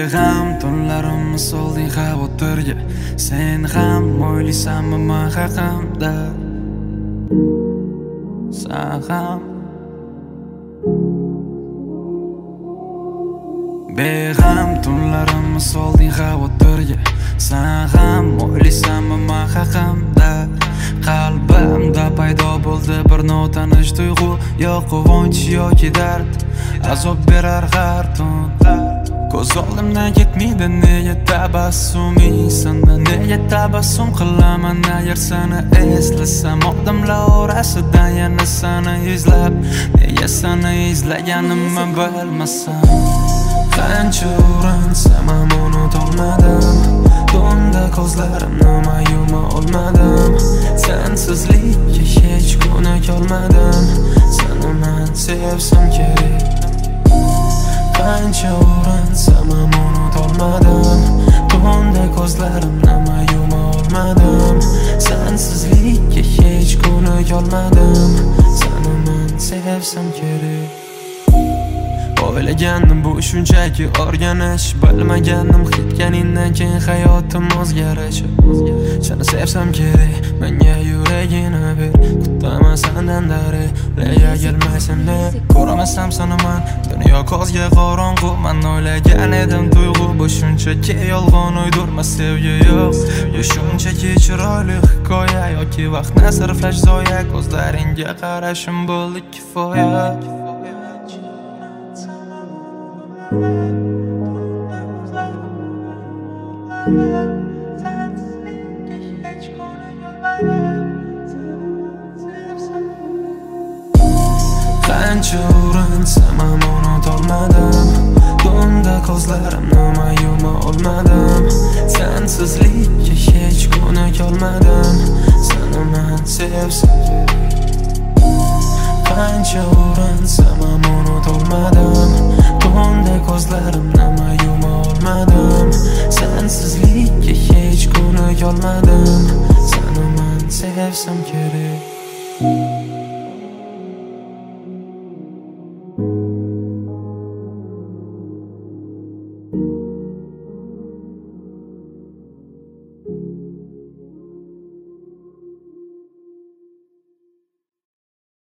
Beg'am tunlarimni solding xavotirga. Sen ham o'ylaysanmi men haqimda? Sen ham Beg'am tunlarimni solding xavotirga. Sen ham o'ylaysanmi men haqimda? Qalbimda paydo bo'ldi bir notanish tuyg'u, yo quvonch yoki dard, azob berar har tun. Ko'z oldimdan ketmaydi nega tabassuming sanda, nega tabassum qilaman agar seni eslasam. Odamlar orasidan yana seni izlab, nega seni izlaganimni bilmasam. Qancha urinsam ham unutolmadim, tunda ko'zlarimni yuma olmadim. Sensizlikka hech ko'nikolmadim, seni men sevsam kerak. Qancha urinsam ham unutolmadim, tunda ko'zlarimni yuma olmadim. Sensizlikka hech ko'nikolmadim, seni men sevsam kerak. O'ylagandim bu shunchaki o'rganish, bilmagandim ketganingdan keyin hayotim o'zgarishi. Seni sevsam kerak, menga yuragini ber, kutaman sendan darak. Nega kelmaysan deb ko'ramasam seni men, dunyo ko'zga qorong'u. Men o'ylagan edim tuyg'u, bu shunchaki yolg'on uydurma sevgi yo'q. Bu shunchaki chiroyli hikoya yoki vaqtni sarflash zoya. Ko'zlaringga qarashim bo'ldi kifoya. Qancha urinsam ham unutolmadim, tunda ko'zlarimni yuma olmadim. Sensizlikka hech ko'nikolmadim, seni men sevsam kerak. Qancha urinsam ham unutolmadim,